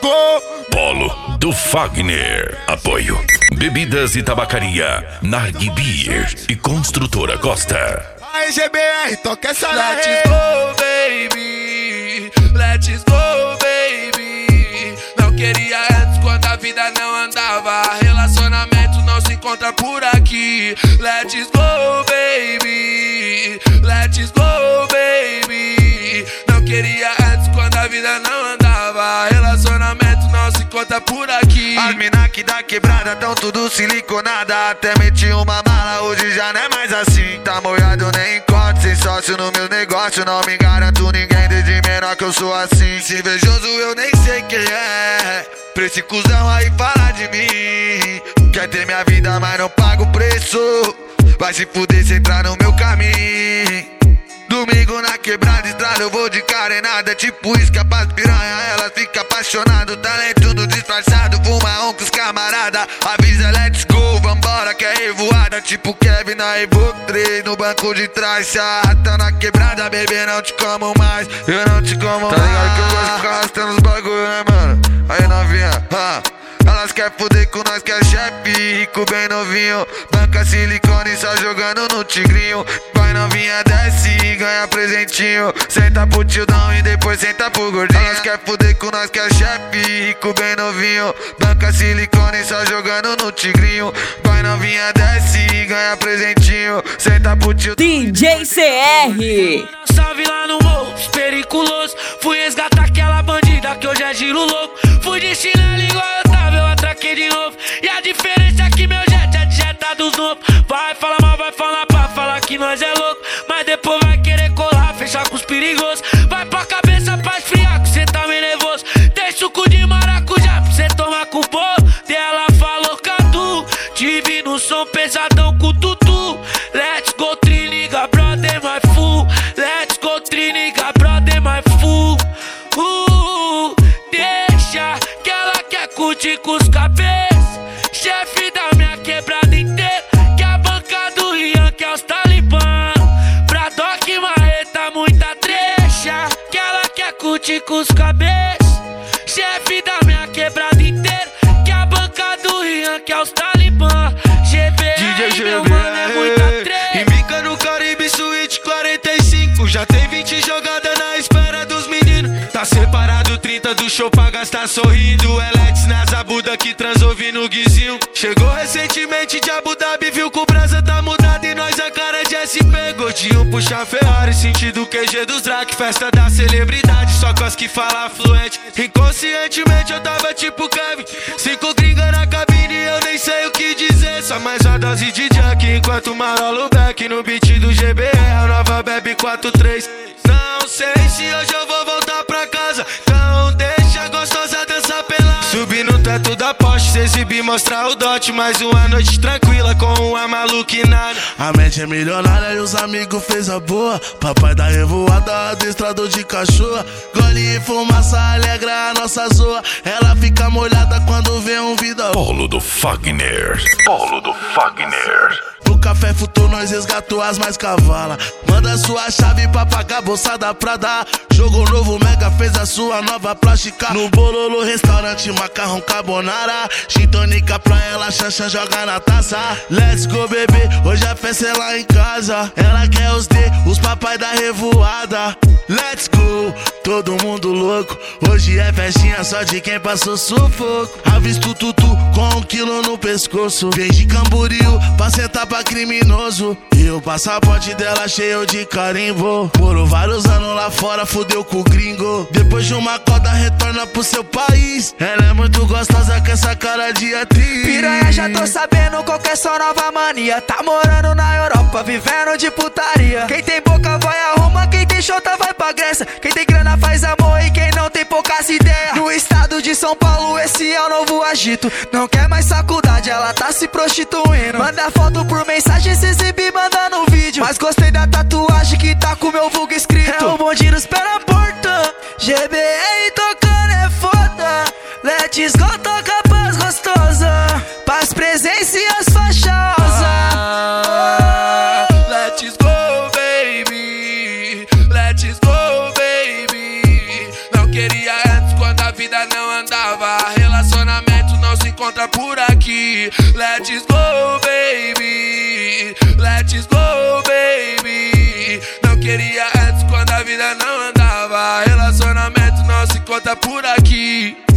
go. Polo do Fagner. Apoio Bebidas e Tabacaria, Narg Beer e Construtora Costa. Aí GBR, toca essa Let's go, baby. Let's go, baby. Não queria antes quando a vida não andava. Relacionamento não se encontra por aqui. Let's go, baby. Let's go, baby. Não queria antes quando a vida não andava. Relacionamento não se encontra por aqui. As mina que da quebrada tão tudo siliconada. Até meti uma mala, hoje já não é mais assim. Tá molhado, nem encontro, sem sócio no meu negócio. Não me garanto ninguém, desde menor que eu sou assim. Se invejoso eu nem sei quem é. Pra esse cuzão aí falar de mim. Quer ter minha vida, mas não paga o preço. Vai se fuder se entrar no meu caminho. Domingo na quebrada, estrada, eu vou de carenada. Tipo isca pras piranha, ela fica apaixonada. Talento do disfarçado, fuma com os camarada. Avisa, let's go, vambora que é revoada. Tipo Kevin na Evoque 3, no banco de trás. Se a rata na quebrada, bebê, não te como mais. Eu não te como mais. Tá ligado que eu gosto de ficar arrastando os bagulho, né, mano? Aí novinha, elas quer fuder com nós que é chefe, rico bem novinho. Banca silicone só jogando no tigrinho. Vai novinha, desce e ganha presentinho. Senta pro tildão e depois senta pro gordinho. Elas quer fuder com nós que é chefe, rico bem novinho. Banca silicone só jogando no tigrinho. Vai novinha, desce e ganha presentinho. Senta pro tildão. DJ CR. Salve lá no morro, periculoso. Fui resgatar aquela bandida que hoje é giro louco. Fui de chinelo igual eu tava, eu atraquei de novo. E a diferença é que meu jet é de jeta dos novos. Vai falar mal, vai falar pra falar que nós é louco. Mas depois vai querer colar, fechar com os perigosos. Vai pra cabeça pra esfriar, que cê tá meio nervoso. Tem suco de maracujá pra cê tomar com o bolo. E ela falou Cadu, tive no som pesadão com o tutu. Let's go, triniga, brother, my fool. Let's go, triniga, brother, my fool. Deixa que ela quer curtir com os cabeças. Chefe da minha quebrada inteira. Que a banca do Ian, que é os talibã. Pra Doc Marreta, muita trecha. Que ela quer curtir com os cabeças. Chefe da minha quebrada inteira. Que a banca do Ian, que é os talibã. GBR, meu mano, é muita trecha. E mica no Caribe Suíte 45. Já tem 20 jogadas na espera dos meninos. Tá separado 30 do show pra gastar sorrindo. Elex na Zabuda que transou no guizinho. Chegou recentemente de Abu Dhabi, viu que o brasa tá mudado e nós a cara de SP. Gordinho puxa Ferrari, sentido QG dos Drac. Festa da celebridade, só com as que fala fluente. Inconscientemente eu tava tipo Kevin. 5 gringa na cabine, eu nem sei o que dizer. Só mais uma dose de Jack, enquanto marolo back no beat do GBR, a nova Bebe 43. Não sei se hoje eu vou voltar pra casa, então deixa a gostosa dançar pelada. Subir no teto da Porsche, se exibir, mostrar o dote. Mais uma noite tranquila com uma maluquinada. A mente é milionária e os amigos fez a boa. Papai da revoada, adestrador de cachorro. Gole e fumaça alegra a nossa zoa. Ela fica molhada quando vê um vida. Polo do Fagner. Polo do Fagner. No café futuro nós resgatou as mais cavala. Manda sua chave pra pagar a bolsa da Prada. Jogo novo Mega fez a sua nova plástica. No Bololo restaurante macarrão carbonara. Gin tônica pra ela, Xanxan joga na taça. Let's go bebê, hoje a festa é lá em casa. Ela quer os D, os papai da revoada. Let's go, todo mundo louco. Hoje é festinha só de quem passou sufoco. Avisto tutu com 1 quilo no pescoço. Vem de Camboriú pra sentar pra criminoso. E o passaporte dela cheio de carimbo. Morou vários anos lá fora, fudeu com o gringo. Depois de uma coda retorna pro seu país. Ela é muito gostosa com essa cara de atriz. Piranha, já tô sabendo qual que é sua nova mania. Tá morando na Europa, vivendo de putaria. Quem tem boca vai a Roma, quem tem chota vai pra Grécia. Quem tem grana faz amor e quem não tem poucas ideias. No estado de São Paulo esse é o novo agito. Não quer mais faculdade, ela tá se prostituindo. Manda foto por mensagem, se exibir, manda no vídeo. Mas gostei da tatuagem que tá com meu vulgo escrito. É o bonde nos pés na porta. GBR tocando é foda. Let's go, toca paz gostosa. Paz, presença e as faixosas. Let's go, baby. Let's go, baby. Não queria antes quando a vida vida não andava. Relacionamento não se encontra por aqui. Let's go, baby. Let's go, baby. Não queria antes quando a vida não andava. Relacionamento não se encontra por aqui.